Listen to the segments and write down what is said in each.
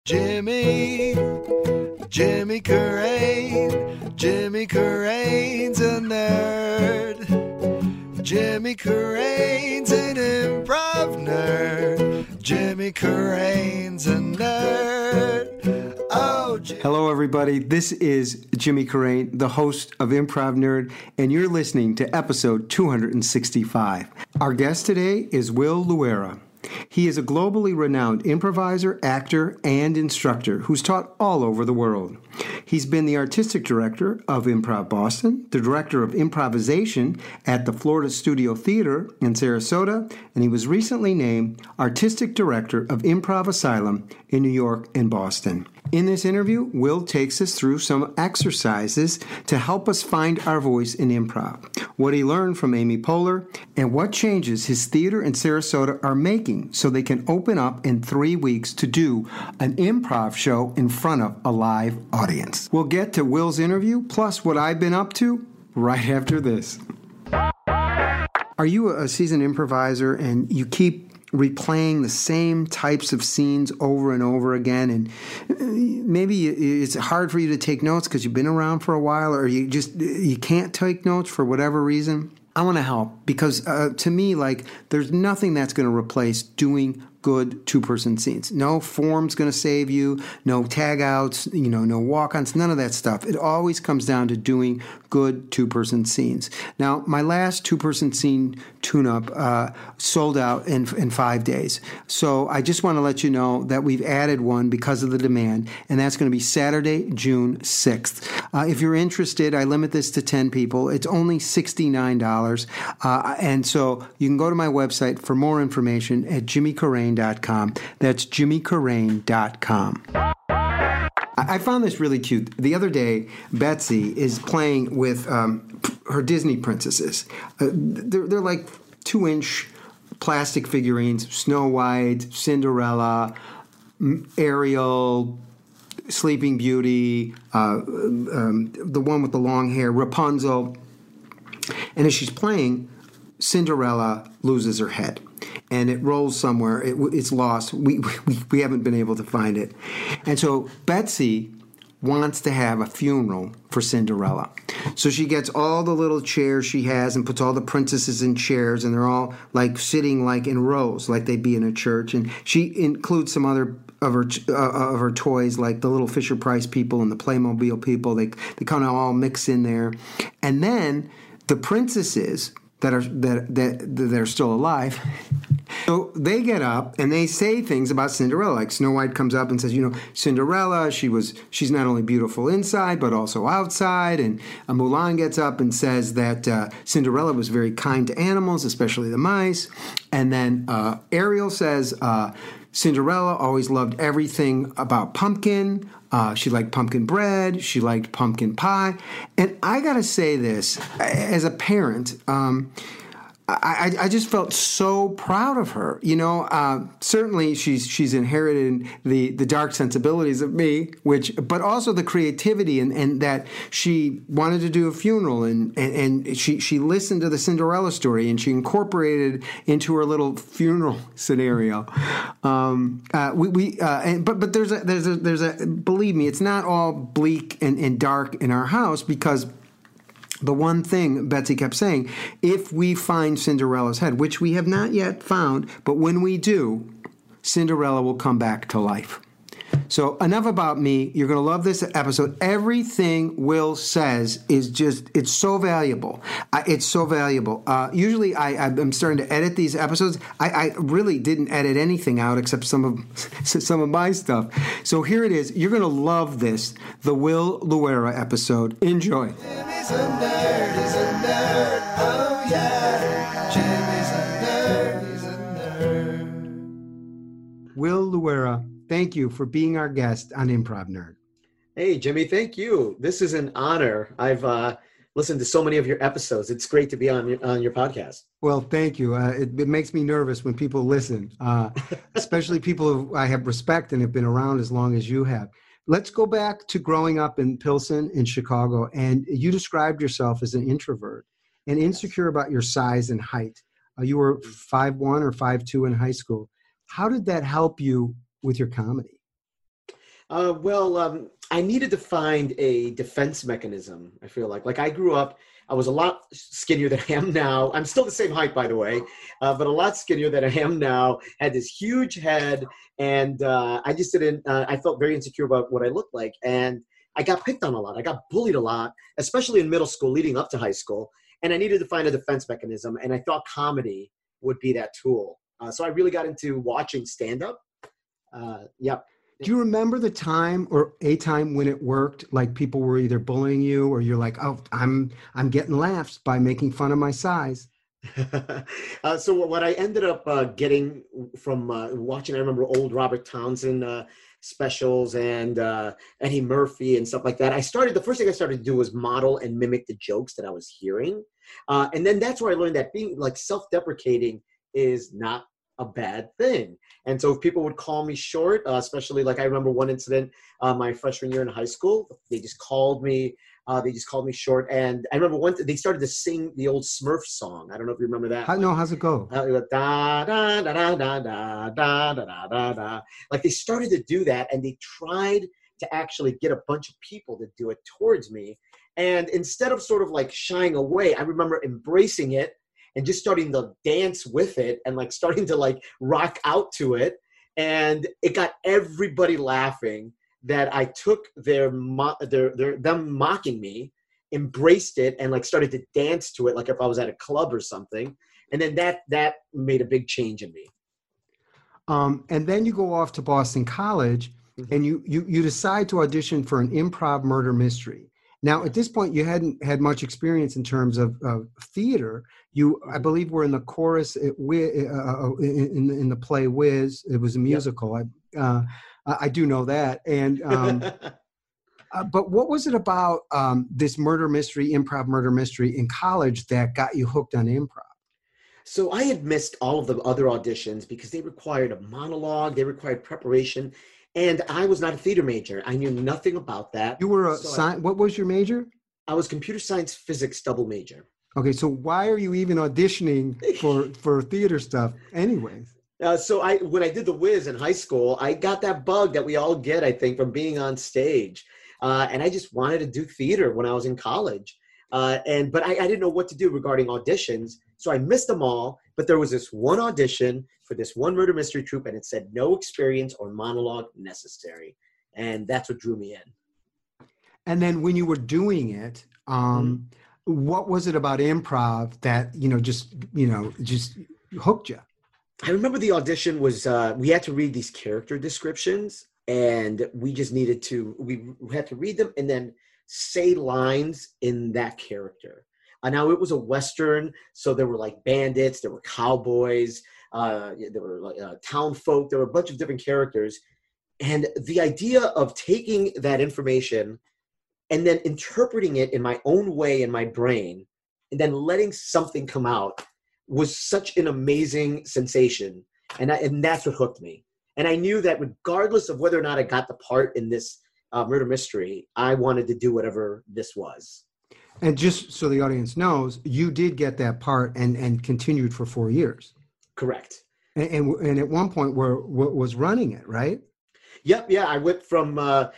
Jimmy Carrane. Jimmy Carrane's a nerd. Jimmy Carrane's an improv nerd. Jimmy Carrane's a nerd. Oh, hello, everybody. This is Jimmy Carrane, the host of Improv Nerd, and you're listening to episode 265. Our guest today is Will Loera. He is a globally renowned improviser, actor, and instructor who's taught all over the world. He's been the artistic director of Improv Boston, the director of improvisation at the Florida Studio Theater in Sarasota, and he was recently named artistic director of Improv Asylum in New York and Boston. In this interview, Will takes us through some exercises to help us find our voice in improv, what he learned from Amy Poehler, and what changes his theater in Sarasota are making so they can open up in 3 weeks to do an improv show in front of a live audience. We'll get to Will's interview, plus what I've been up to, right after this. Are you a seasoned improviser and you keep replaying the same types of scenes over and over again, and maybe it's hard for you to take notes because you've been around for a while, or you can't take notes for whatever reason? I want to help because to me, there's nothing that's going to replace doing good two-person scenes. No form's going to save you, no tag-outs, no walk-ons, none of that stuff. It always comes down to doing good two-person scenes. Now, my last two-person scene tune-up sold out in 5 days. So I just want to let you know that we've added one because of the demand, and that's going to be Saturday, June 6th. If you're interested, I limit this to 10 people. It's only $69. And so you can go to my website for more information at jimmycarrane.com. That's jimmycarrane.com. I found this really cute. The other day, Betsy is playing with her Disney princesses. They're like 2-inch plastic figurines: Snow White, Cinderella, Ariel, Sleeping Beauty, the one with the long hair, Rapunzel. And as she's playing, Cinderella loses her head, and it rolls somewhere. It's lost. We haven't been able to find it. And so Betsy wants to have a funeral for Cinderella. So she gets all the little chairs she has and puts all the princesses in chairs, and they're all sitting in rows like they'd be in a church. And she includes some other of her toys, like the little Fisher-Price people and the Playmobil people. They kind of all mix in there. And then the princesses that are still alive, so they get up and they say things about Cinderella. Like Snow White comes up and says, Cinderella, she's not only beautiful inside but also outside. And Mulan gets up and says that Cinderella was very kind to animals, especially the mice. And then Ariel says Cinderella always loved everything about pumpkin. She liked pumpkin bread. She liked pumpkin pie. And I got to say this, as a parent, I just felt so proud of her. Certainly she's inherited the dark sensibilities of me, but also the creativity and that she wanted to do a funeral and she listened to the Cinderella story and she incorporated it into her little funeral scenario. But there's a believe me, it's not all bleak and dark in our house, because the one thing Betsy kept saying, if we find Cinderella's head, which we have not yet found, but when we do, Cinderella will come back to life. So enough about me. You're going to love this episode. Everything Will says is it's so valuable. It's so valuable. Usually I'm starting to edit these episodes. I really didn't edit anything out except some of my stuff. So here it is. You're going to love this, the Will Loera episode. Enjoy. Jimmy's a nerd, he's a nerd, oh yeah. Jimmy's a nerd, he's a nerd. Will Loera, thank you for being our guest on Improv Nerd. Hey, Jimmy, thank you. This is an honor. I've listened to so many of your episodes. It's great to be on your podcast. Well, thank you. It makes me nervous when people listen, especially people who I have respect and have been around as long as you have. Let's go back to growing up in Pilsen in Chicago, and you described yourself as an introvert and insecure about your size and height. You were 5'1" or 5'2" in high school. How did that help you with your comedy? I needed to find a defense mechanism. I feel like I grew up, I was a lot skinnier than I am now. I'm still the same height, by the way, but a lot skinnier than I am now. Had this huge head, and I just didn't. I felt very insecure about what I looked like, and I got picked on a lot. I got bullied a lot, especially in middle school, leading up to high school. And I needed to find a defense mechanism, and I thought comedy would be that tool. So I really got into watching stand-up. Yep. Do you remember the time or a time when it worked? Like people were either bullying you, or you're like, "Oh, I'm getting laughs by making fun of my size." So what I ended up getting from watching, I remember old Robert Townsend specials and Eddie Murphy and stuff like that. The first thing I started to do was model and mimic the jokes that I was hearing. And then that's where I learned that being like self-deprecating is not a bad thing. And so if people would call me short, especially like I remember one incident my freshman year in high school, they just called me short. And I remember they started to sing the old Smurf song. I don't know if you remember that. No, how's it go? Da, da, da, da, da, da, da, da, da, da. Like they started to do that, and they tried to actually get a bunch of people to do it towards me. And instead of sort of like shying away, I remember embracing it and just starting to dance with it and like starting to like rock out to it. And it got everybody laughing that I took them mocking me, embraced it, and like started to dance to it like if I was at a club or something. And then that made a big change in me. And then you go off to Boston College, and you decide to audition for an improv murder mystery. Now, at this point, you hadn't had much experience in terms of theater. You, I believe, were in the chorus in the play Wiz. It was a musical. Yep. I do know that. And but what was it about this improv murder mystery in college that got you hooked on improv? So I had missed all of the other auditions because they required a monologue, they required preparation, and I was not a theater major. I knew nothing about that. You were what was your major? I was computer science physics double major. Okay, so why are you even auditioning for theater stuff anyways? So when I did the Wiz in high school, I got that bug that we all get, I think, from being on stage. And I just wanted to do theater when I was in college. But I didn't know what to do regarding auditions. So I missed them all. But there was this one audition for this one murder mystery troupe, and it said no experience or monologue necessary. And that's what drew me in. And then when you were doing it, what was it about improv that, just hooked you? I remember the audition was, we had to read these character descriptions, and we just needed to, we had to read them and then say lines in that character. Now it was a Western, so there were like bandits, there were cowboys, there were like town folk, there were a bunch of different characters. And the idea of taking that information and then interpreting it in my own way in my brain, and then letting something come out was such an amazing sensation. And that's what hooked me. And I knew that regardless of whether or not I got the part in this murder mystery, I wanted to do whatever this was. And just so the audience knows, you did get that part and continued for 4 years. Correct. And at one point was running it, right? Yep. Yeah. I went from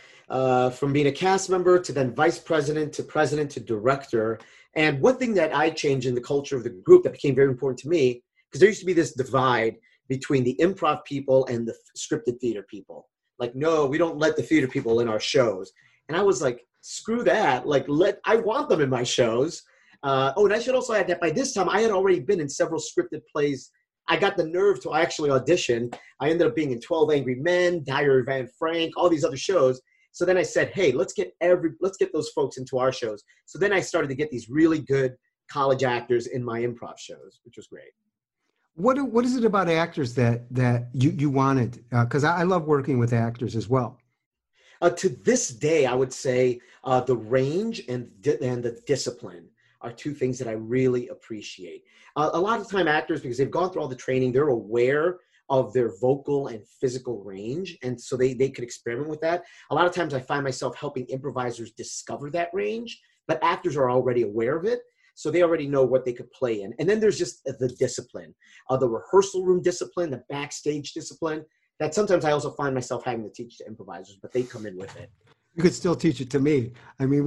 being a cast member to then vice president to director. And one thing that I changed in the culture of the group that became very important to me, because there used to be this divide between the improv people and the scripted theater people. Like, no, we don't let the theater people in our shows. And I was like, screw that. Like, I want them in my shows. And I should also add that by this time, I had already been in several scripted plays. I got the nerve to actually audition. I ended up being in 12 Angry Men, Diary of Anne Frank, all these other shows. So then I said, hey, let's get those folks into our shows. So then I started to get these really good college actors in my improv shows, which was great. What is it about actors that you wanted? Because I love working with actors as well. To this day, I would say the range and the discipline are two things that I really appreciate. A lot of time actors, because they've gone through all the training, they're aware of their vocal and physical range. And so they could experiment with that. A lot of times I find myself helping improvisers discover that range, but actors are already aware of it. So they already know what they could play in. And then there's just the discipline, the rehearsal room discipline, the backstage discipline. that sometimes I also find myself having to teach to improvisers, but they come in with it. You could still teach it to me. I mean,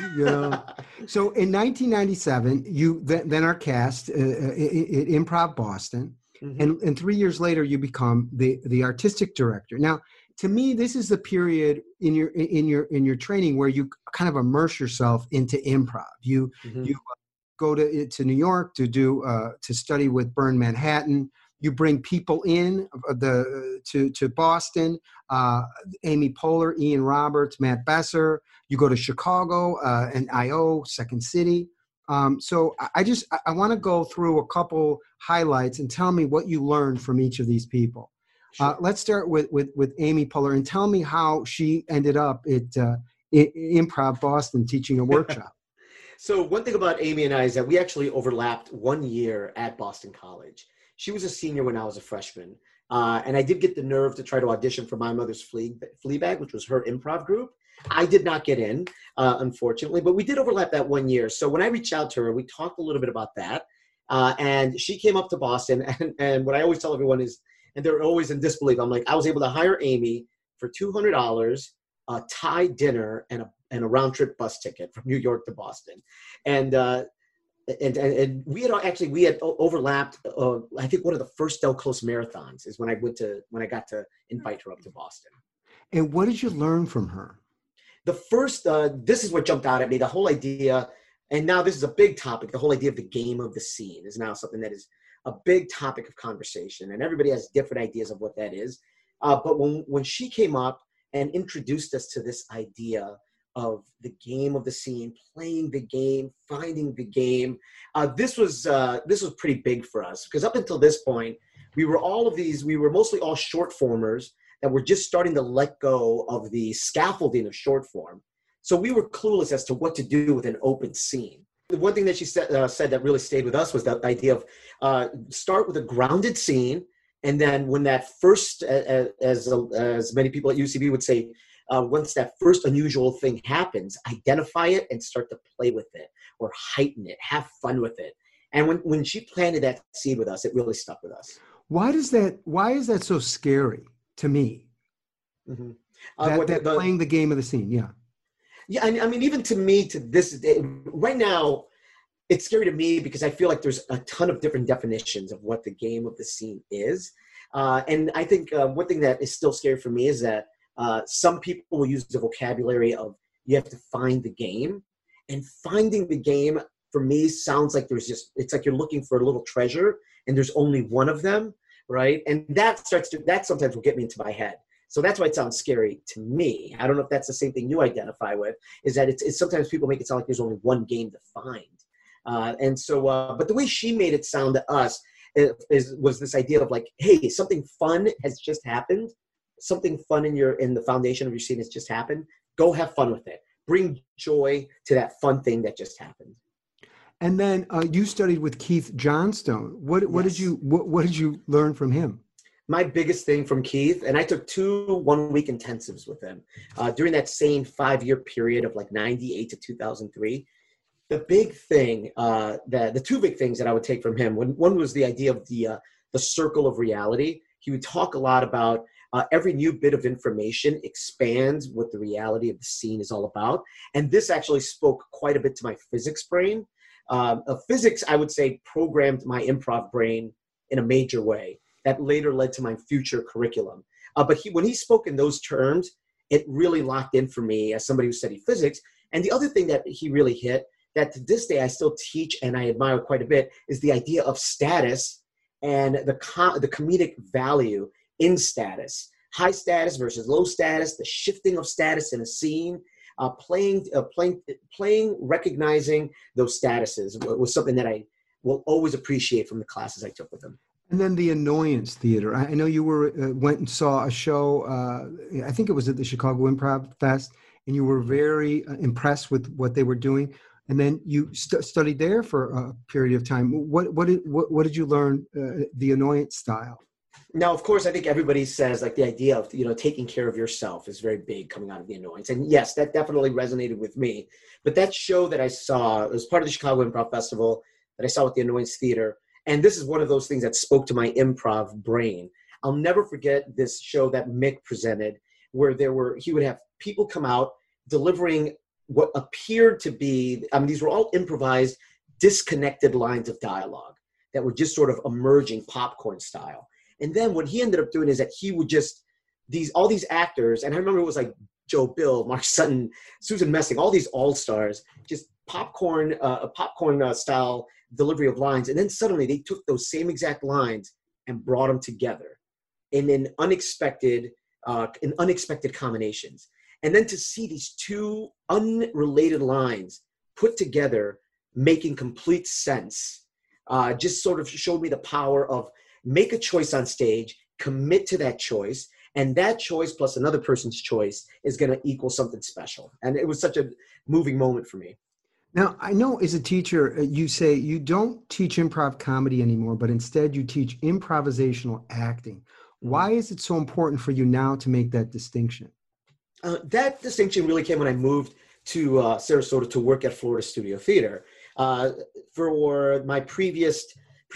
So in 1997, you then are cast at Improv Boston, and 3 years later, you become the artistic director. Now, to me, this is the period in your training where you kind of immerse yourself into improv. You go to New York to study with Burn Manhattan. You bring people in to Boston, Amy Poehler, Ian Roberts, Matt Besser. You go to Chicago and I.O., Second City. So I want to go through a couple highlights and tell me what you learned from each of these people. Sure. Let's start with Amy Poehler and tell me how she ended up at Improv Boston teaching a workshop. So one thing about Amy and I is that we actually overlapped 1 year at Boston College. She was a senior when I was a freshman. And I did get the nerve to try to audition for My Mother's Fleabag, which was her improv group. I did not get in, unfortunately, but we did overlap that 1 year. So when I reached out to her, we talked a little bit about that. And she came up to Boston. And what I always tell everyone is, and they're always in disbelief, I'm like, I was able to hire Amy for $200, a Thai dinner, and a round-trip bus ticket from New York to Boston. And we had overlapped. I think one of the first Del Close marathons is when I got to invite her up to Boston. And what did you learn from her? The first, this is what jumped out at me. The whole idea, and now this is a big topic. The whole idea of the game of the scene is now something that is a big topic of conversation, and everybody has different ideas of what that is. But when she came up and introduced us to this idea of the game of the scene, playing the game, finding the game. This was pretty big for us because up until this point, we were mostly all short formers that were just starting to let go of the scaffolding of short form. So we were clueless as to what to do with an open scene. The one thing that she said that really stayed with us was that idea of start with a grounded scene. And then when that first, as many people at UCB would say, once that first unusual thing happens, identify it and start to play with it or heighten it, have fun with it. And when she planted that seed with us, it really stuck with us. Why is that so scary to me? Mm-hmm. Playing the game of the scene, yeah. Yeah, I mean, even to me, to this day, right now, it's scary to me because I feel like there's a ton of different definitions of what the game of the scene is. And I think one thing that is still scary for me is that some people will use the vocabulary of you have to find the game. And finding the game, for me, sounds like it's like you're looking for a little treasure and there's only one of them, right? And that sometimes will get me into my head. So that's why it sounds scary to me. I don't know if that's the same thing you identify with, is that it's sometimes people make it sound like there's only one game to find. But the way she made it sound to us was this idea of like, hey, something fun has just happened. Something fun in the foundation of your scene has just happened. Go have fun with it. Bring joy to that fun thing that just happened. And then you studied with Keith Johnstone. What did you learn from him? My biggest thing from Keith, and I took 2 one-week intensives with him during that same 5-year period of like 98 to 2003. The big thing, the 2 big things that I would take from him, one was the idea of the circle of reality. He would talk a lot about every new bit of information expands what the reality of the scene is all about. And this actually spoke quite a bit to my physics brain. Physics, I would say, programmed my improv brain in a major way that later led to my future curriculum. But when he spoke in those terms, it really locked in for me as somebody who studied physics. And the other thing that he really hit, that to this day I still teach and I admire quite a bit, is the idea of status and the comedic value in status. High status versus low status, the shifting of status in a scene, playing, recognizing those statuses was something that I will always appreciate from the classes I took with him. And then the Annoyance Theater. I know you went and saw a show, I think it was at the Chicago Improv Fest, and you were very impressed with what they were doing. And then you studied there for a period of time. What did you learn, the Annoyance style? Now, of course, I think everybody says like the idea of, taking care of yourself is very big coming out of the Annoyance. And yes, that definitely resonated with me. But that show that I saw, it was part of the Chicago Improv Festival that I saw with the Annoyance Theater. And this is one of those things that spoke to my improv brain. I'll never forget this show that Mick presented where he would have people come out delivering what appeared to be, I mean, these were all improvised, disconnected lines of dialogue that were just sort of emerging popcorn style. And then what he ended up doing is that he would just, all these actors, and I remember it was like Joe Bill, Mark Sutton, Susan Messing, all these all-stars, just popcorn style delivery of lines. And then suddenly they took those same exact lines and brought them together in unexpected combinations. And then to see these two unrelated lines put together, making complete sense, just sort of showed me the power of make a choice on stage, commit to that choice, and that choice plus another person's choice is going to equal something special. And it was such a moving moment for me. Now, I know as a teacher, you say you don't teach improv comedy anymore, but instead you teach improvisational acting. Why is it so important for you now to make that distinction? That distinction really came when I moved to Sarasota to work at Florida Studio Theater. For my previous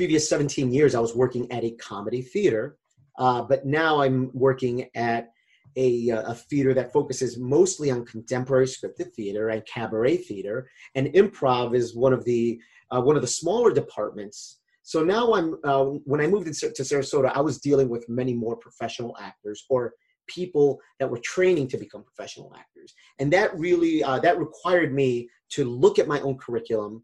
17 years, I was working at a comedy theater, but now I'm working at a theater that focuses mostly on contemporary scripted theater and cabaret theater, and improv is one of the smaller departments. So now when I moved to Sarasota, I was dealing with many more professional actors or people that were training to become professional actors. And that really, that required me to look at my own curriculum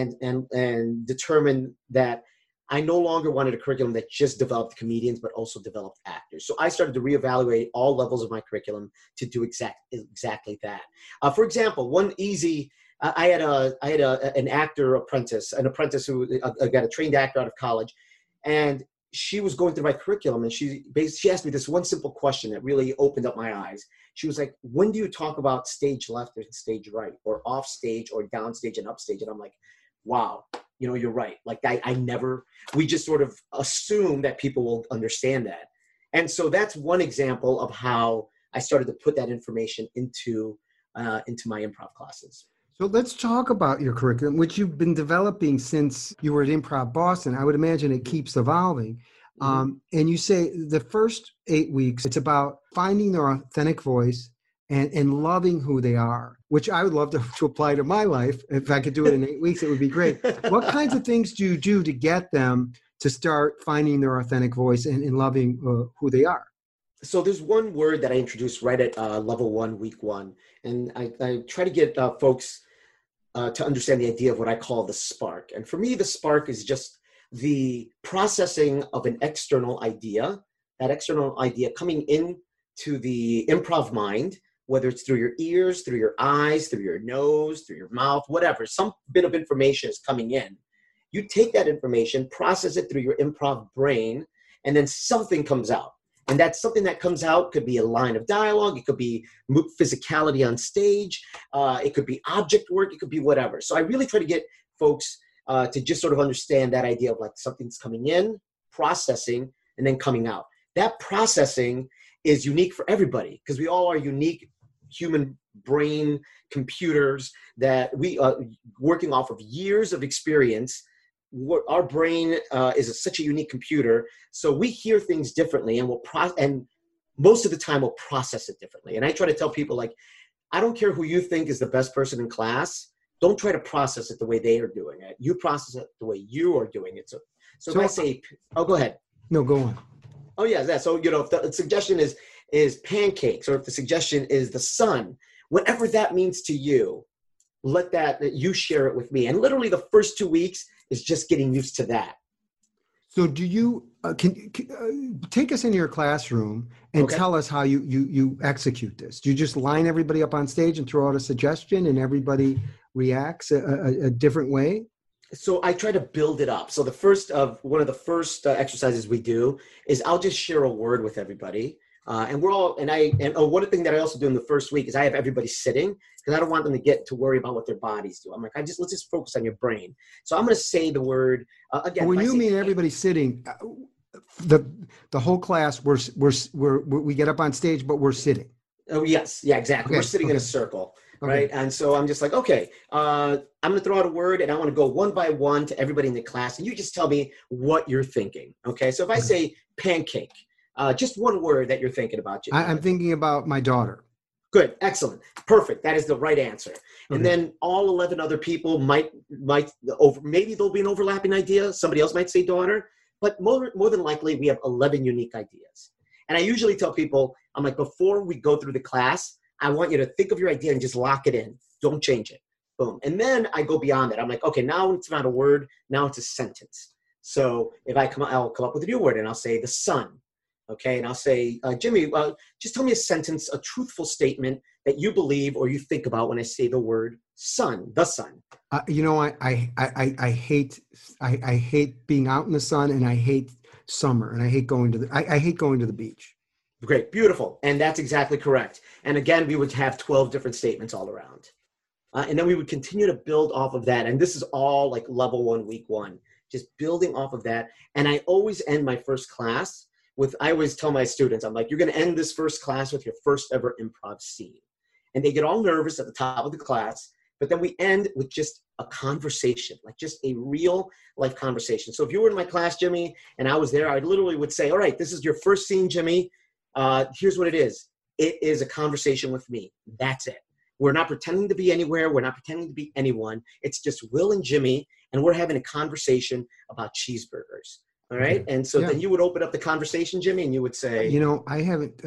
and determine that I no longer wanted a curriculum that just developed comedians, but also developed actors. So I started to reevaluate all levels of my curriculum to do exactly that. For example, one easy, I had an apprentice who got a trained actor out of college, and she was going through my curriculum, and she asked me this one simple question that really opened up my eyes. She was like, when do you talk about stage left and stage right, or off stage or downstage and upstage? And I'm like, wow, you're right. Like we just sort of assume that people will understand that. And so that's one example of how I started to put that information into my improv classes. So let's talk about your curriculum, which you've been developing since you were at Improv Boston. I would imagine it keeps evolving. And you say the first 8 weeks, it's about finding their authentic voice and loving who they are, which I would love to apply to my life. If I could do it in 8 weeks, it would be great. What kinds of things do you do to get them to start finding their authentic voice and loving who they are? So there's one word that I introduced right at level 1, week 1. And I try to get folks to understand the idea of what I call the spark. And for me, the spark is just the processing of an external idea, that external idea coming in to the improv mind, whether it's through your ears, through your eyes, through your nose, through your mouth, whatever, some bit of information is coming in. You take that information, process it through your improv brain, and then something comes out. And that something that comes out could be a line of dialogue. It could be physicality on stage. It could be object work. It could be whatever. So I really try to get folks to just sort of understand that idea of like something's coming in, processing, and then coming out. That processing is unique for everybody because we all are unique human brain computers that we are working off of years of experience. Our brain is such a unique computer, so we hear things differently, and and most of the time we'll process it differently. And I try to tell people, like, I don't care who you think is the best person in class. Don't try to process it the way they are doing it. You process it the way you are doing it. So if I say, oh, go ahead. No, go on. Oh, yeah. So, if the suggestion is pancakes, or if the suggestion is the sun, whatever that means to you, let that you share it with me. And literally the first 2 weeks is just getting used to that. So do you, can take us into your classroom and tell us how you execute this? Do you just line everybody up on stage and throw out a suggestion and everybody reacts a different way? So I try to build it up. So one of the first exercises we do is I'll just share a word with everybody. And one thing that I also do in the first week is I have everybody sitting because I don't want them to get to worry about what their bodies do. I'm like, let's just focus on your brain. So I'm going to say the word again. When you mean everybody sitting, the whole class we get up on stage, but we're sitting. Oh yes, yeah, exactly. We're sitting in a circle, right? And so I'm just like, okay, I'm going to throw out a word, and I want to go one by one to everybody in the class, and you just tell me what you're thinking. Okay, so if I say pancake. Just one word that you're thinking about. I'm thinking about my daughter. Good, excellent, perfect. That is the right answer. And Okay. then all 11 other people maybe there'll be an overlapping idea. Somebody else might say daughter, but more than likely we have 11 unique ideas. And I usually tell people, I'm like, before we go through the class, I want you to think of your idea and just lock it in. Don't change it. Boom. And then I go beyond that. I'm like, okay, now it's not a word. Now it's a sentence. So if I'll come up with a new word and I'll say the sun. Okay, and I'll say, Jimmy, just tell me a sentence, a truthful statement that you believe or you think about when I say the word sun, the sun. I hate being out in the sun, and I hate summer, and I hate going to I hate going to the beach. Great, beautiful, and that's exactly correct. And again, we would have 12 different statements all around. And then we would continue to build off of that. And this is all like level 1, week 1, just building off of that. And I always end my first class I always tell my students, I'm like, you're going to end this first class with your first ever improv scene. And they get all nervous at the top of the class, but then we end with just a conversation, like just a real life conversation. So if you were in my class, Jimmy, and I was there, I literally would say, all right, this is your first scene, Jimmy. Here's what it is. It is a conversation with me. That's it. We're not pretending to be anywhere. We're not pretending to be anyone. It's just Will and Jimmy, and we're having a conversation about cheeseburgers. All right. And so then you would open up the conversation, Jimmy, and you would say, I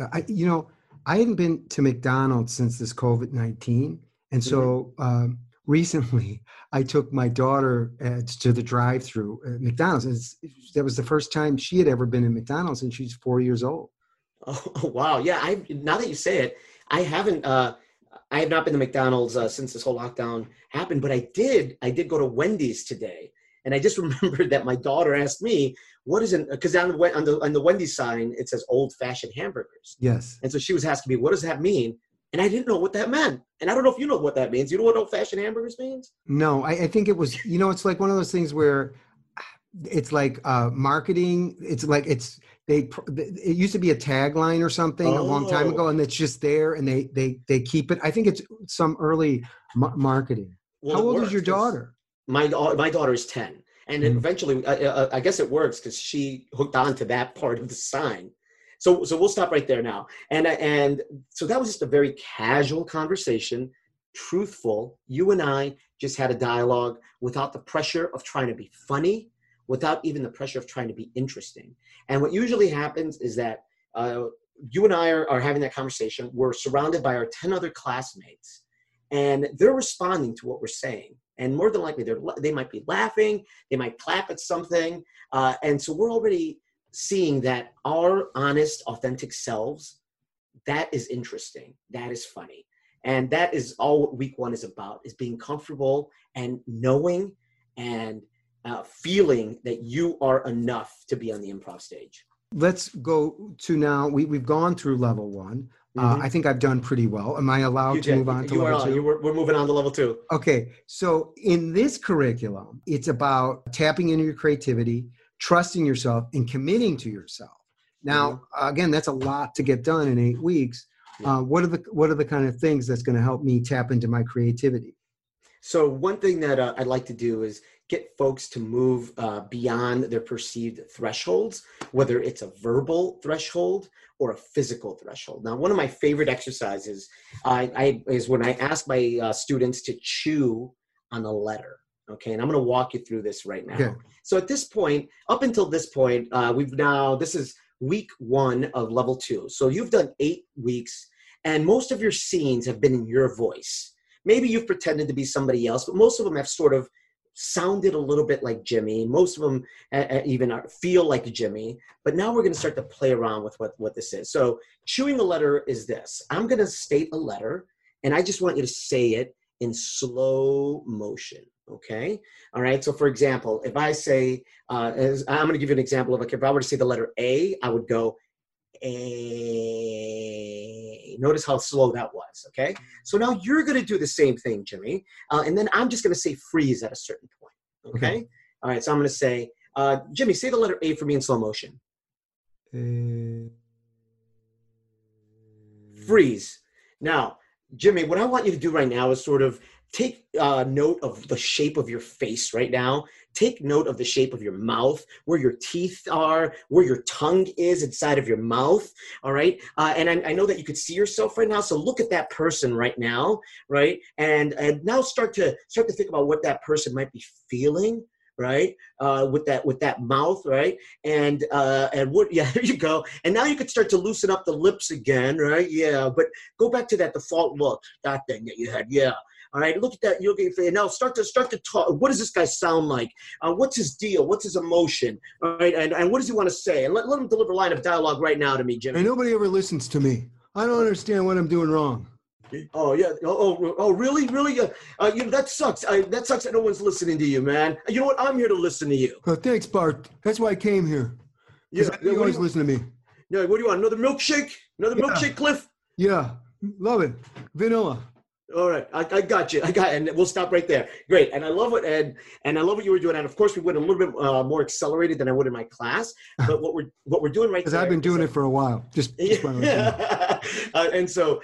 hadn't been to McDonald's since this COVID-19. And so recently I took my daughter to the drive-through at McDonald's. That was the first time she had ever been in McDonald's, and she's 4 years old. Oh, wow. Yeah. Now that you say it, I have not been to McDonald's since this whole lockdown happened, but I did go to Wendy's today. And I just remembered that my daughter asked me, what is it? Because on the Wendy's sign, it says old-fashioned hamburgers. Yes. And so she was asking me, what does that mean? And I didn't know what that meant. And I don't know if you know what that means. You know what old-fashioned hamburgers means? No, I think it was, it's like one of those things where it's like marketing. It's like it used to be a tagline or something a long time ago, and it's just there, and they keep it. I think it's some early marketing. Well, how old is your daughter? My daughter is 10. And eventually, I guess it works because she hooked on to that part of the sign. So we'll stop right there now. And so that was just a very casual conversation, truthful. You and I just had a dialogue without the pressure of trying to be funny, without even the pressure of trying to be interesting. And what usually happens is that you and I are having that conversation. We're surrounded by our 10 other classmates, and they're responding to what we're saying. And more than likely, they might be laughing, they might clap at something. And so we're already seeing that our honest, authentic selves, that is interesting, that is funny. And that is all what week 1 is about, is being comfortable and knowing and feeling that you are enough to be on the improv stage. Let's go to now, we've gone through level 1. I think I've done pretty well. Am I allowed to move on to level 2? We're moving on to level 2. Okay. So in this curriculum, it's about tapping into your creativity, trusting yourself, and committing to yourself. Now, again, that's a lot to get done in 8 weeks. What are the kind of things that's going to help me tap into my creativity? So one thing that I'd like to do is get folks to move beyond their perceived thresholds, whether it's a verbal threshold or a physical threshold. Now, one of my favorite exercises is when I ask my students to chew on a letter. Okay, and I'm going to walk you through this right now. Okay. So at this point, up until this point, this is week 1 of level 2. So you've done 8 weeks, and most of your scenes have been in your voice. Maybe you've pretended to be somebody else, but most of them have sort of sounded a little bit like Jimmy. Most of them even feel like Jimmy. But now we're going to start to play around with what this is. So chewing a letter is this. I'm going to state a letter, and I just want you to say it in slow motion. Okay. All right. So for example, if I say, I'm going to give you an example of, like, if I were to say the letter A, I would go A. Notice how slow that was. Okay. So now you're going to do the same thing, Jimmy. And then I'm just going to say freeze at a certain point. Okay. All right. So I'm going to say, Jimmy, say the letter A for me in slow motion. Freeze. Now, Jimmy, what I want you to do right now is sort of take note of the shape of your face right now. Take note of the shape of your mouth, where your teeth are, where your tongue is inside of your mouth. All right. And I know that you could see yourself right now. So look at that person right now. Right. And now start to think about what that person might be feeling. Right. With that mouth. Right. And what, yeah, there you go. And now you could start to loosen up the lips again. Right. Yeah. But go back to that default look, that thing that you had. Yeah. All right, look at that. You'll get now. Start to talk. What does this guy sound like? What's his deal? What's his emotion? All right, and what does he want to say? And let him deliver a line of dialogue right now to me, Jimmy. And nobody ever listens to me. I don't understand what I'm doing wrong. Oh yeah. Oh really? That sucks. That sucks that no one's listening to you, man. You know what? I'm here to listen to you. Oh, thanks, Bart. That's why I came here. Yeah. You always listen to me. Yeah. What do you want? Another milkshake? Another milkshake, Cliff? Yeah, love it. Vanilla. All right, I got you. And we'll stop right there. Great. And I love what you were doing. And of course, we went a little bit more accelerated than I would in my class. But what we're doing right because I've been doing it for a while. Just and so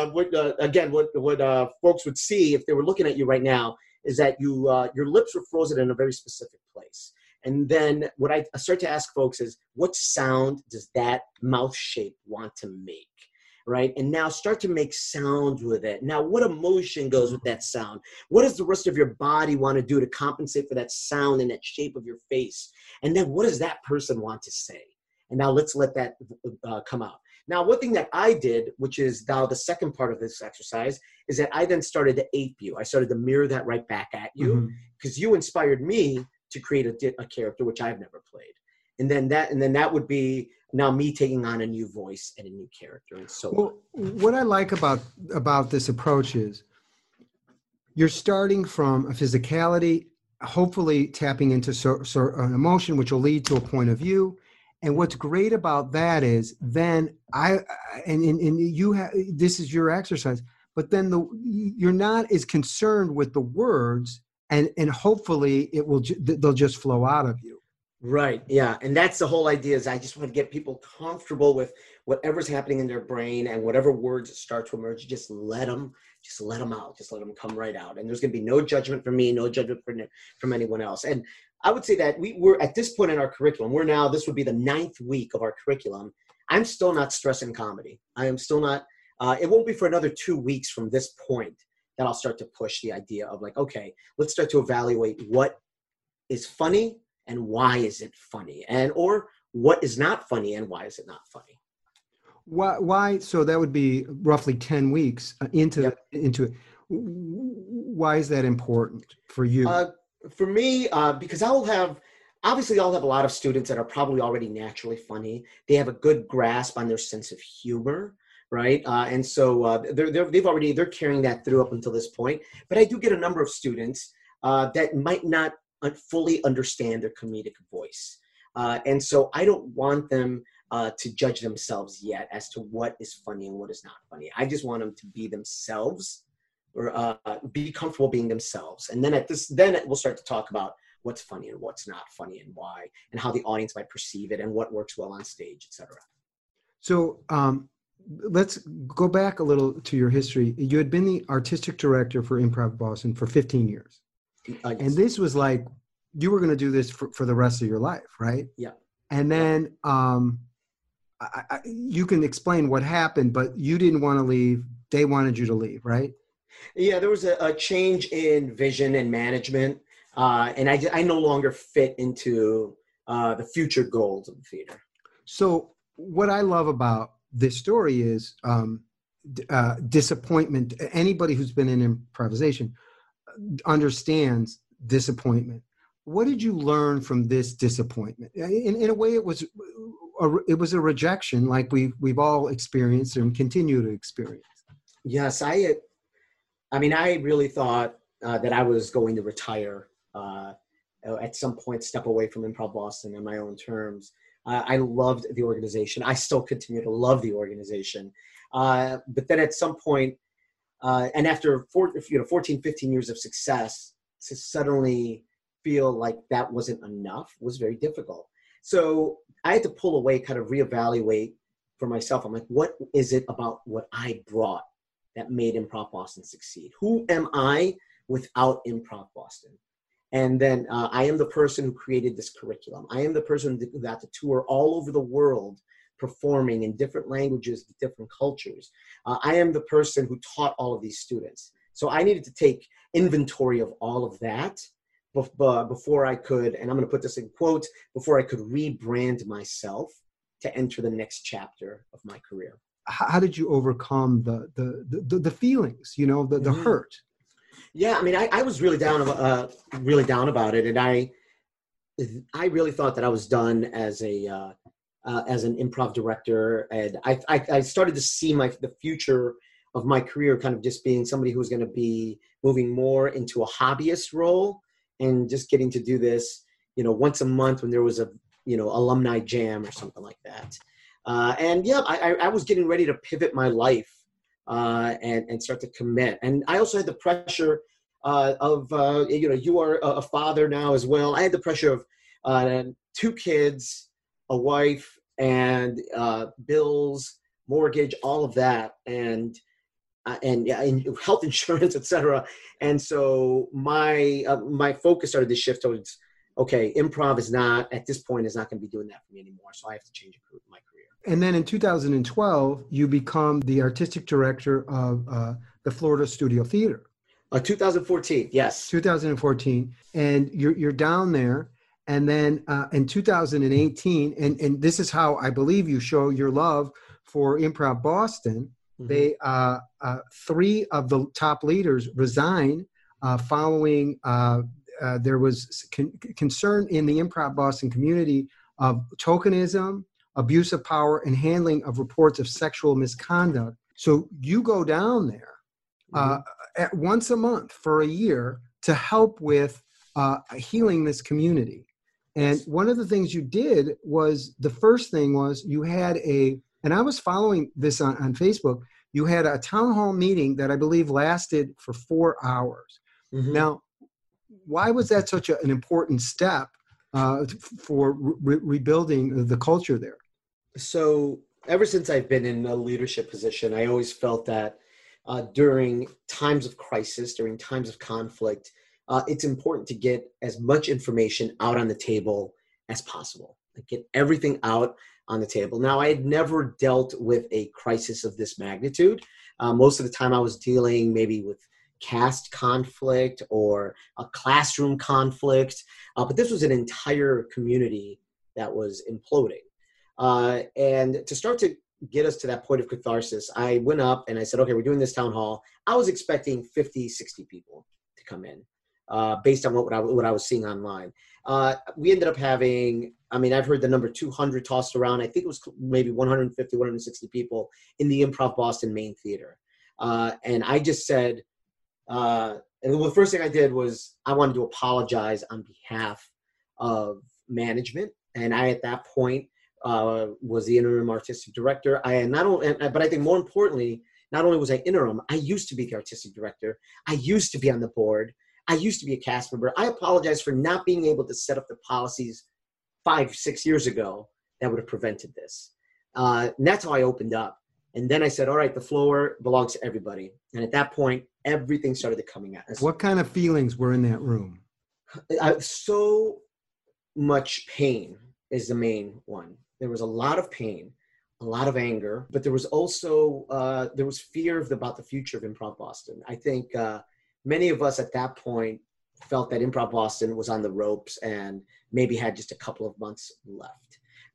what folks would see if they were looking at you right now is that your lips were frozen in a very specific place. And then what I start to ask folks is, what sound does that mouth shape want to make? Right? And now start to make sounds with it. Now, what emotion goes with that sound? What does the rest of your body want to do to compensate for that sound and that shape of your face? And then what does that person want to say? And now let's let that come out. Now, one thing that I did, which is now the second part of this exercise, is that I then started to ape you. I started to mirror that right back at you because you inspired me to create a character, which I've never played. And then that would be now me taking on a new voice and a new character and so on. What I like about this approach is you're starting from a physicality, hopefully tapping into an emotion, which will lead to a point of view. And what's great about that is then this is your exercise, but then you're not as concerned with the words, and hopefully they'll just flow out of you. Right. Yeah. And that's the whole idea, is I just want to get people comfortable with whatever's happening in their brain, and whatever words start to emerge, just let them out. Just let them come right out. And there's going to be no judgment from me, no judgment from anyone else. And I would say that we're at this point in our curriculum, this would be the 9th week of our curriculum. I'm still not stressing comedy. I am still not, it won't be for another 2 weeks from this point that I'll start to push the idea of like, okay, let's start to evaluate what is funny and why is it funny, or what is not funny and why is it not funny. Why? So that would be roughly 10 weeks into it. Why is that important for you? For me, because I'll have a lot of students that are probably already naturally funny. They have a good grasp on their sense of humor, right? And so they're carrying that through up until this point. But I do get a number of students that might not fully understand their comedic voice. And so I don't want them to judge themselves yet as to what is funny and what is not funny. I just want them to be themselves, or be comfortable being themselves. And then we'll start to talk about what's funny and what's not funny and why, and how the audience might perceive it and what works well on stage, etc. So let's go back a little to your history. You had been the artistic director for Improv Boston for 15 years. Yes. And this was like, you were going to do this for the rest of your life, right? Yeah. And then you can explain what happened, but you didn't want to leave. They wanted you to leave, right? Yeah, there was a change in vision and management, and I no longer fit into the future goals of the theater. So what I love about this story is disappointment. Anybody who's been in improvisation understands disappointment. What did you learn from this disappointment? In a way, it was a rejection, like we've all experienced and continue to experience. Yes, I really thought that I was going to retire at some point, step away from Improv Boston on my own terms. I loved the organization. I still continue to love the organization. But then at some point, and after 14, 15 years of success, to suddenly feel like that wasn't enough was very difficult. So I had to pull away, kind of reevaluate for myself. I'm like, what is it about what I brought that made Improv Boston succeed? Who am I without Improv Boston. And then I am the person who created this curriculum. I am the person who got to tour all over the world, performing in different languages, different cultures. I am the person who taught all of these students. So I needed to take inventory of all of that before I could, and I'm going to put this in quotes, before I could rebrand myself to enter the next chapter of my career. How did you overcome the feelings, the hurt? Yeah, I mean, I was really down about it, and I really thought that I was done as an improv director, and I started to see the future of my career kind of just being somebody who was going to be moving more into a hobbyist role and just getting to do this, once a month when there was a alumni jam or something like that. And yeah, I was getting ready to pivot my life and start to commit. And I also had the pressure of you are a father now as well. I had the pressure of 2 kids, a wife, and bills, mortgage, all of that, and health insurance, etc. And so my focus started to shift towards, okay, improv is not going to be doing that for me anymore. So I have to change my career. And then in 2012, you become the artistic director of the Florida Studio Theater. 2014, yes. 2014, and you're down there. And then in 2018, and this is how I believe you show your love for Improv Boston. Mm-hmm. They 3 of the top leaders resign following there was concern in the Improv Boston community of tokenism, abuse of power, and handling of reports of sexual misconduct. So you go down there at once a month for a year to help with healing this community. And one of the things you did was, the first thing was you had and I was following this on Facebook, you had a town hall meeting that I believe lasted for 4 hours. Mm-hmm. Now, why was that such an important step for rebuilding the culture there? So ever since I've been in a leadership position, I always felt that during times of crisis, during times of conflict, it's important to get as much information out on the table as possible. Like, get everything out on the table. Now, I had never dealt with a crisis of this magnitude. Most of the time I was dealing maybe with caste conflict or a classroom conflict, but this was an entire community that was imploding. And to start to get us to that point of catharsis, I went up and I said, okay, we're doing this town hall. I was expecting 50, 60 people to come in based on what I was seeing online. We ended up having, I've heard the number 200 tossed around. I think it was maybe 150, 160 people in the Improv Boston main theater. And I just said, and the first thing I did was I wanted to apologize on behalf of management. And I, at that point, was the interim artistic director. But I think more importantly, not only was I interim, I used to be the artistic director. I used to be on the board. I used to be a cast member. I apologize for not being able to set up the policies 5, 6 years ago that would have prevented this. And that's how I opened up. And then I said, all right, the floor belongs to everybody. And at that point, everything started coming at us. What kind of feelings were in that room? So much pain is the main one. There was a lot of pain, a lot of anger, but there was also, there was fear about the future of Improv Boston. I think many of us at that point felt that Improv Boston was on the ropes and maybe had just a couple of months left.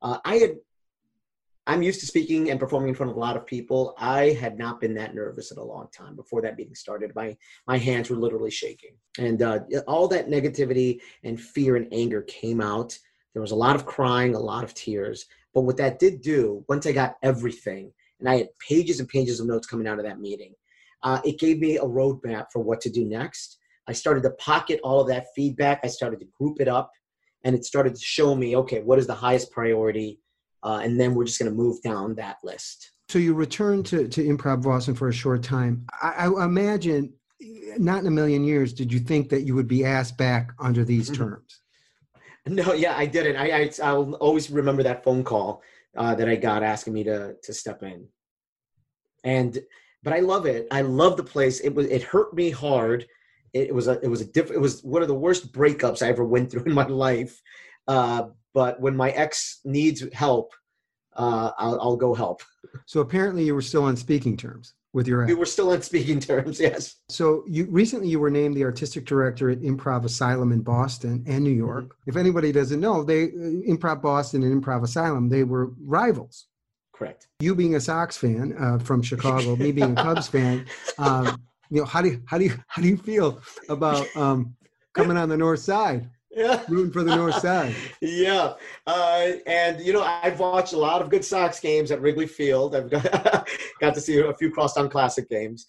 I'm used to speaking and performing in front of a lot of people. I had not been that nervous in a long time before that meeting started. My hands were literally shaking. And all that negativity and fear and anger came out. There was a lot of crying, a lot of tears. But what that did do, once I got everything, and I had pages and pages of notes coming out of that meeting, it gave me a roadmap for what to do next. I started to pocket all of that feedback. I started to group it up, and it started to show me, okay, what is the highest priority? And then we're just going to move down that list. So you returned to Improv Boston for a short time. I imagine, not in a million years, did you think that you would be asked back under these terms? No, yeah, I didn't. I'll always remember that phone call that I got asking me to step in. But I love it. I love the place. It hurt me hard it was one of the worst breakups I ever went through in my life. But when my ex needs help, I'll go help. So apparently you were still on speaking terms with your ex. We were still on speaking terms, yes. So recently you were named the artistic director at Improv Asylum in Boston and New York. Mm-hmm. If anybody doesn't know, Improv Boston and Improv Asylum, they were rivals. Correct. You being a Sox fan from Chicago, me being a Cubs fan, how do you feel about coming on the North Side? Yeah. Rooting for the North Side. Yeah. And, I've watched a lot of good Sox games at Wrigley Field. I've got to see a few Crosstown Classic games.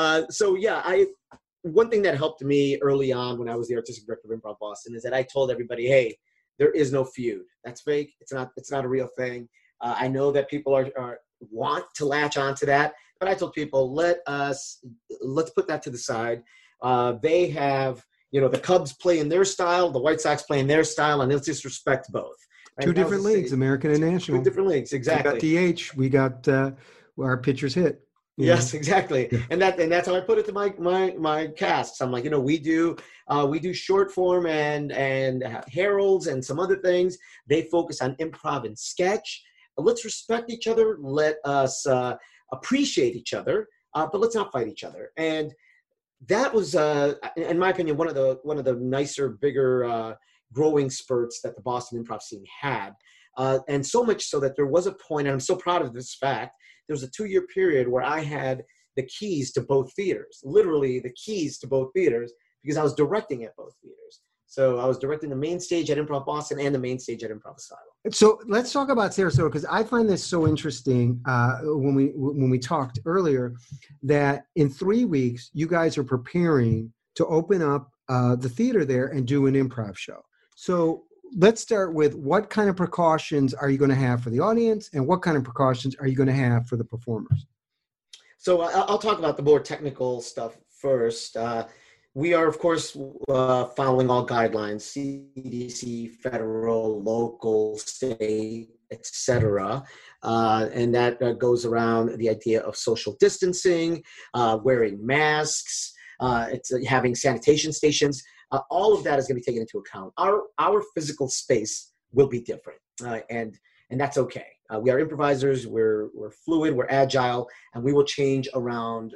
One thing that helped me early on when I was the artistic director of Improv Boston is that I told everybody, hey, there is no feud. That's fake. It's not a real thing. I know that people want to latch onto that, but I told people, let's put that to the side. They have, the Cubs play in their style, the White Sox play in their style, and let's just respect both. Right? Two different leagues, American and National. Two different leagues, exactly. We got DH, we got our pitchers hit. Yes, exactly. Yeah. And that's how I put it to my casts. I'm like, we do short form and heralds and some other things. They focus on improv and sketch. Let's respect each other. Let us appreciate each other, but let's not fight each other. And that was, in my opinion, one of the nicer, bigger growing spurts that the Boston improv scene had. And so much so that there was a point, and I'm so proud of this fact, there was a 2-year period where I had the keys to both theaters, literally the keys to both theaters, because I was directing at both theaters. So I was directing the main stage at Improv Boston and the main stage at Improv Asylum. So let's talk about Sarasota, because I find this so interesting. When we talked earlier, that in 3 weeks you guys are preparing to open up the theater there and do an improv show. So let's start with, what kind of precautions are you going to have for the audience, and what kind of precautions are you going to have for the performers? So I'll talk about the more technical stuff first. We are, of course, following all guidelines, CDC, federal, local, state, etc. And that goes around the idea of social distancing, wearing masks, having sanitation stations. All of that is going to be taken into account. Our physical space will be different, and that's okay. We are improvisers. We're fluid. We're agile, and we will change around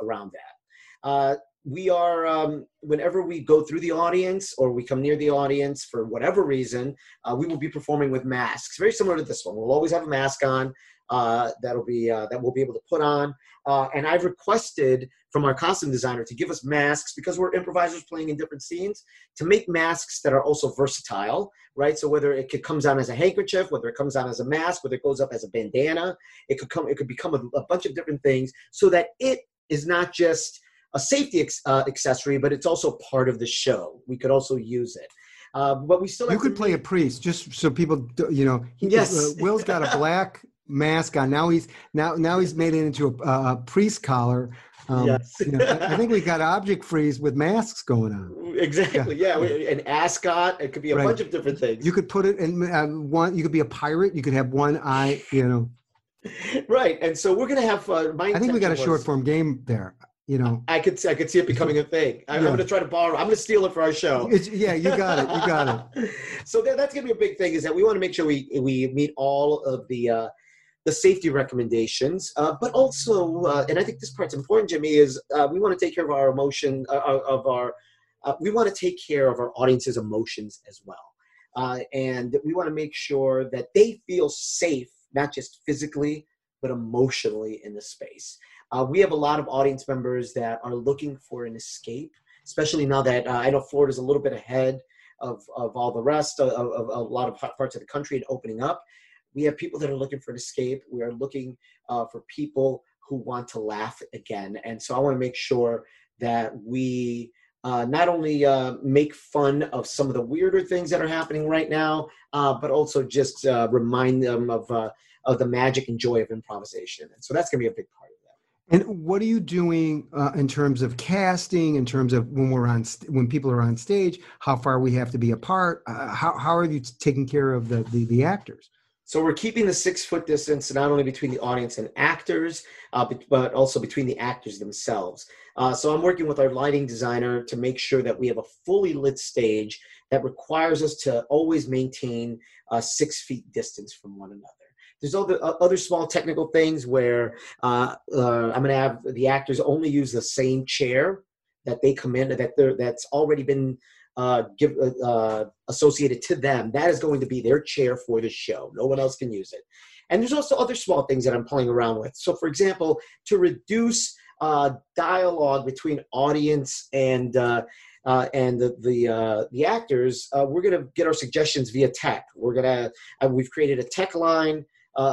that. We are, whenever we go through the audience or we come near the audience for whatever reason, we will be performing with masks, very similar to this one. We'll always have a mask on that we'll be able to put on. And I've requested from our costume designer to give us masks, because we're improvisers playing in different scenes, to make masks that are also versatile, right? So whether it comes on as a handkerchief, whether it comes on as a mask, whether it goes up as a bandana, it could become a bunch of different things, so that it is not just a safety accessory, but it's also part of the show. We could also use it. But we still you could play a priest, just so people, Yes. Will's got a black mask on. Now he's made it into a priest collar. Yes. I think we got object freeze with masks going on. Exactly. Yeah. An ascot. It could be a bunch of different things. You could put it in one. You could be a pirate. You could have one eye. Right. And so we're gonna have. I think we got a short form game there. I could see it becoming a thing. I'm going to try to borrow. I'm going to steal it for our show. You got it. So that's going to be a big thing, is that we want to make sure we meet all of the safety recommendations, but also, and I think this part's important, Jimmy, is we want to take care of our emotion, we want to take care of our audience's emotions as well. And we want to make sure that they feel safe, not just physically, but emotionally in the space. We have a lot of audience members that are looking for an escape, especially now that I know Florida's a little bit ahead of all the rest of a lot of parts of the country and opening up. We have people that are looking for an escape. We are looking for people who want to laugh again. And so I want to make sure that we not only make fun of some of the weirder things that are happening right now, but also just remind them of the magic and joy of improvisation. And so that's going to be a big part of that. And what are you doing in terms of casting, in terms of when people are on stage, how far we have to be apart? How are you taking care of the actors? So we're keeping the 6 foot distance not only between the audience and actors, but also between the actors themselves. So I'm working with our lighting designer to make sure that we have a fully lit stage that requires us to always maintain 6 feet distance from one another. There's other small technical things where I'm going to have the actors only use the same chair that they come in, that's already been associated to them. That is going to be their chair for the show. No one else can use it. And there's also other small things that I'm playing around with. So, for example, to reduce dialogue between audience and the actors, we're going to get our suggestions via tech. We've created a text line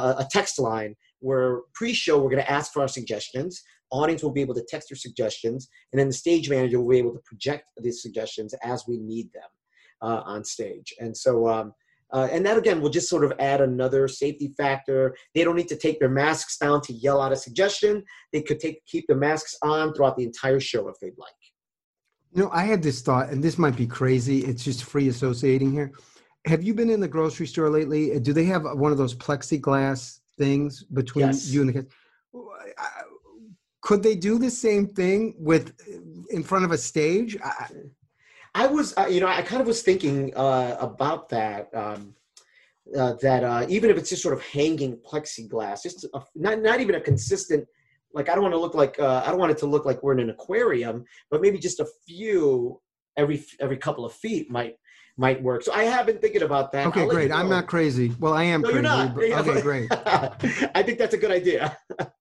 where pre-show we're going to ask for our suggestions. Audience will be able to text their suggestions, and then the stage manager will be able to project these suggestions as we need them on stage. And so, and that again will just sort of add another safety factor. They don't need to take their masks down to yell out a suggestion. They could keep their masks on throughout the entire show if they'd like. You know, I had this thought, and this might be crazy. It's just free associating here. Have you been in the grocery store lately? Do they have one of those plexiglass things between you and the kids? Could they do the same thing in front of a stage? I kind of was thinking about that. Even if it's just sort of hanging plexiglass, just not even a consistent. Like I don't want it to look like we're in an aquarium, but maybe just a few every couple of feet might work. So I have been thinking about that. Okay, great. I'm not crazy. Well, I am crazy. You're not. Okay, great. I think that's a good idea.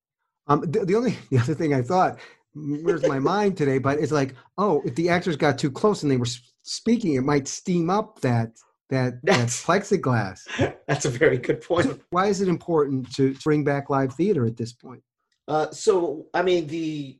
The other thing I thought, where's my mind today? But it's like, if the actors got too close and they were speaking, it might steam up that plexiglass. That's a very good point. Why is it important to bring back live theater at this point? So the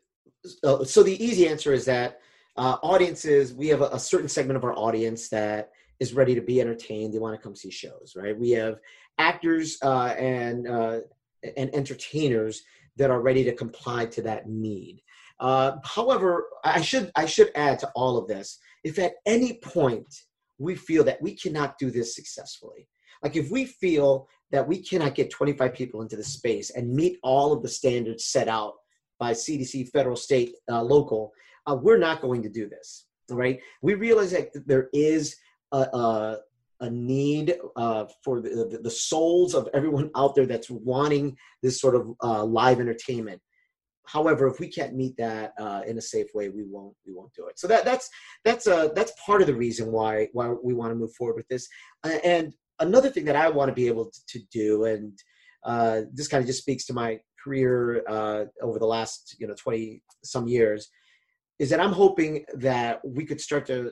easy answer is that audiences, we have a certain segment of our audience that is ready to be entertained. They want to come see shows, right? We have actors and entertainers that are ready to comply to that need. However, I should add to all of this, if at any point we feel that we cannot do this successfully, like if we feel that we cannot get 25 people into the space and meet all of the standards set out by CDC, federal, state, local, we're not going to do this, right? We realize that there is a need for the souls of everyone out there that's wanting this sort of live entertainment. However, if we can't meet that in a safe way, we won't do it. So that's part of the reason why we want to move forward with this. And another thing that I want to be able to do, and this kind of just speaks to my career over the last 20 some years, is that I'm hoping that we could start the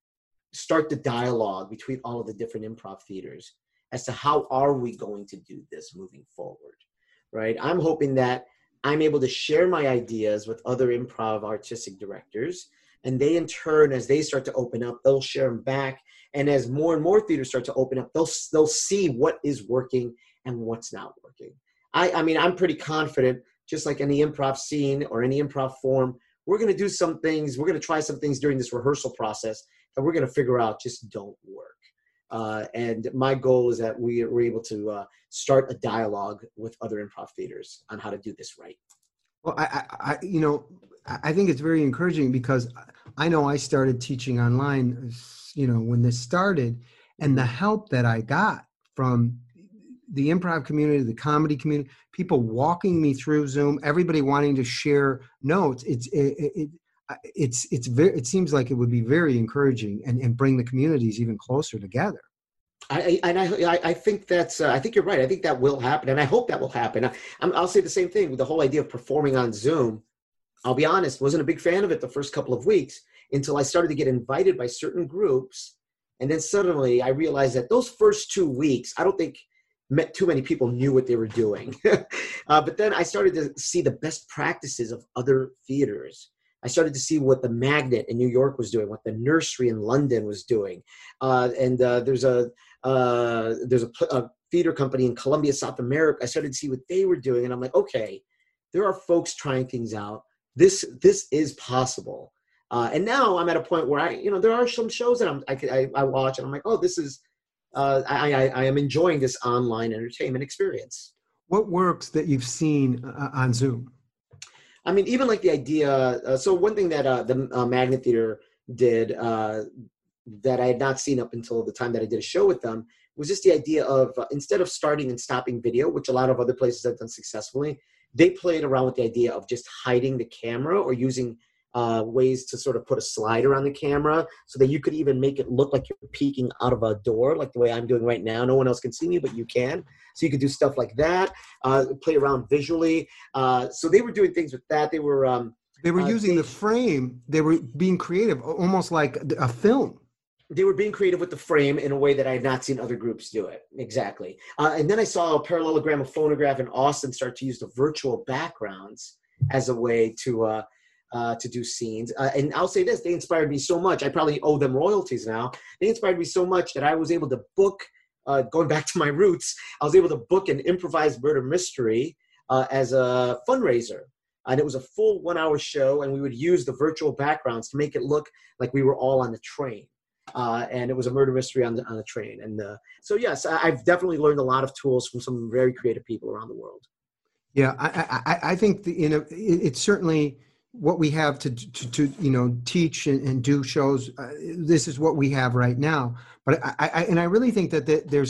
dialogue between all of the different improv theaters as to how are we going to do this moving forward, right? I'm hoping that I'm able to share my ideas with other improv artistic directors, and they in turn, as they start to open up, they'll share them back. And as more and more theaters start to open up, they'll see what is working and what's not working. I mean, I'm pretty confident, just like any improv scene or any improv form, we're going to do some things, we're going to try some things during this rehearsal process that we're going to figure out just don't work. And my goal is that we're able to start a dialogue with other improv theaters on how to do this right. Well, I think it's very encouraging because I know I started teaching online, when this started, and the help that I got from the improv community, the comedy community, people walking me through Zoom, everybody wanting to share notes. It seems like it would be very encouraging and bring the communities even closer together. I think that's I think you're right. I think that will happen, and I hope that will happen. I'll say the same thing with the whole idea of performing on Zoom. I'll be honest, wasn't a big fan of it the first couple of weeks until I started to get invited by certain groups, and then suddenly I realized that those first 2 weeks, I don't think too many people knew what they were doing. But then I started to see the best practices of other theaters. I started to see what the Magnet in New York was doing, what the Nursery in London was doing. And there's a theater company in Colombia, South America. I started to see what they were doing. And I'm like, okay, there are folks trying things out. This is possible. And now I'm at a point where there are some shows that I watch and I'm like, oh, this is I am enjoying this online entertainment experience. What works that you've seen on Zoom? I mean, even like the idea. So one thing that the Magnet Theater did that I had not seen up until the time that I did a show with them was just the idea of instead of starting and stopping video, which a lot of other places have done successfully, they played around with the idea of just hiding the camera or using ways to sort of put a slide around the camera so that you could even make it look like you're peeking out of a door, like the way I'm doing right now. No one else can see me, but you can. So you could do stuff like that, play around visually. So they were doing things with that. They were using the frame. They were being creative, almost like a film. They were being creative with the frame in a way that I had not seen other groups do it. Exactly. And then I saw a parallelogram of Phonograph in Austin start to use the virtual backgrounds as a way to do scenes. And I'll say this, they inspired me so much. I probably owe them royalties now. They inspired me so much that I was able to book, going back to my roots, I was able to book an improvised murder mystery as a fundraiser. And it was a full 1-hour show, and we would use the virtual backgrounds to make it look like we were all on the train. And it was a murder mystery on the train. And so, yes, I've definitely learned a lot of tools from some very creative people around the world. Yeah, I think it's certainly what we have to teach and do shows. This is what we have right now. But I really think that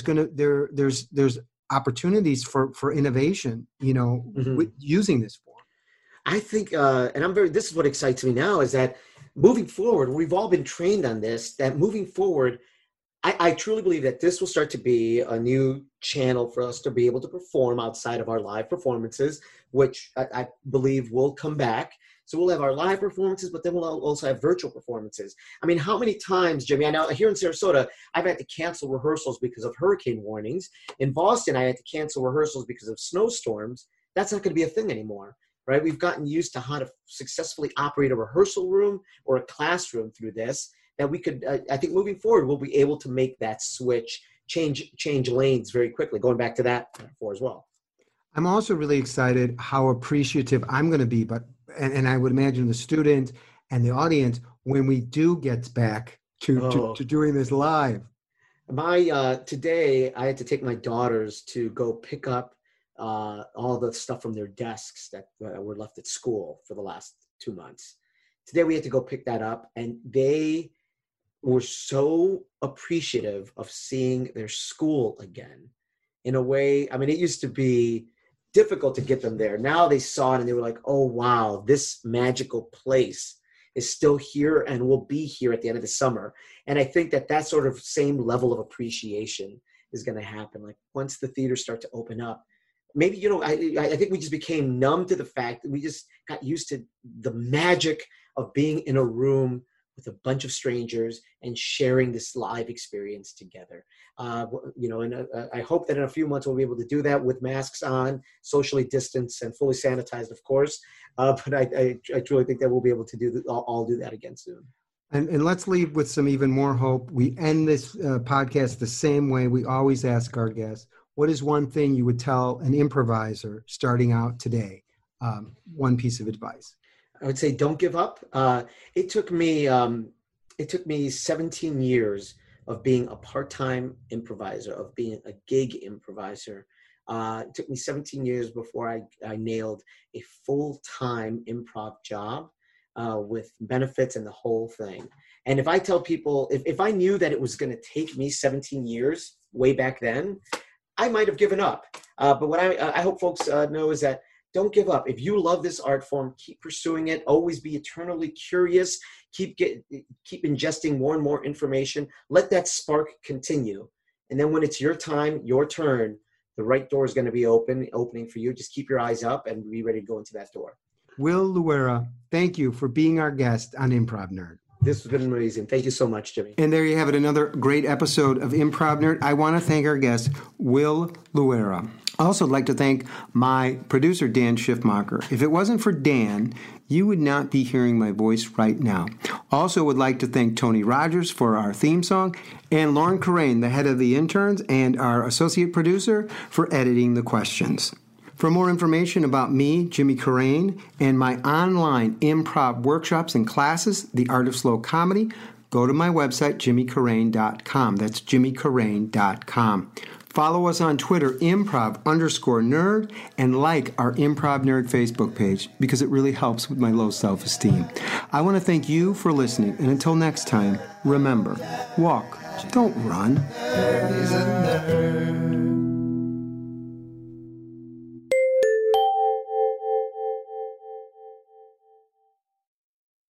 there's opportunities for innovation, with using this form. I think, this is what excites me now is that moving forward, we've all been trained on this, that moving forward, I truly believe that this will start to be a new channel for us to be able to perform outside of our live performances, which I believe will come back. So we'll have our live performances, but then we'll also have virtual performances. I mean, how many times, Jimmy, I know here in Sarasota, I've had to cancel rehearsals because of hurricane warnings. In Boston, I had to cancel rehearsals because of snowstorms. That's not going to be a thing anymore, right? We've gotten used to how to successfully operate a rehearsal room or a classroom through this, that we could, I think moving forward, we'll be able to make that switch, change lanes very quickly, going back to that before as well. I'm also really excited how appreciative I'm going to be, and I would imagine the student and the audience when we do get back to doing this live. Today I had to take my daughters to go pick up all the stuff from their desks that were left at school for the last 2 months. Today we had to go pick that up, and they were so appreciative of seeing their school again in a way. I mean, it used to be difficult to get them there. Now they saw it and they were like, oh, wow, this magical place is still here and will be here at the end of the summer. And I think that sort of same level of appreciation is going to happen. Like once the theaters start to open up, maybe, I think we just became numb to the fact that we just got used to the magic of being in a room with a bunch of strangers and sharing this live experience together. And I hope that in a few months we'll be able to do that with masks on, socially distanced and fully sanitized, of course. But I truly think that we'll be able to all do that again soon. And let's leave with some even more hope. We end this podcast the same way we always ask our guests. What is one thing you would tell an improviser starting out today? One piece of advice. I would say don't give up. It took me 17 years of being a part-time improviser, of being a gig improviser. It took me 17 years before I nailed a full-time improv job with benefits and the whole thing. And if I tell people, if I knew that it was going to take me 17 years way back then, I might have given up. But what I hope folks know is that don't give up. If you love this art form, keep pursuing it. Always be eternally curious. Keep ingesting more and more information. Let that spark continue. And then when it's your time, your turn, the right door is going to be opening for you. Just keep your eyes up and be ready to go into that door. Will Loera, thank you for being our guest on Improv Nerd. This has been amazing. Thank you so much, Jimmy. And there you have it, another great episode of Improv Nerd. I want to thank our guest, Will Loera. I also would like to thank my producer, Dan Schiffmacher. If it wasn't for Dan, you would not be hearing my voice right now. Also would like to thank Tony Rogers for our theme song, and Lauren Corraine, the head of the interns, and our associate producer for editing the questions. For more information about me, Jimmy Corraine, and my online improv workshops and classes, The Art of Slow Comedy, go to my website, jimmycarrane.com. That's jimmycarrane.com. Follow us on Twitter, improv_nerd, and like our Improv Nerd Facebook page because it really helps with my low self-esteem. I want to thank you for listening, and until next time, remember, walk, don't run. Nerd is a nerd.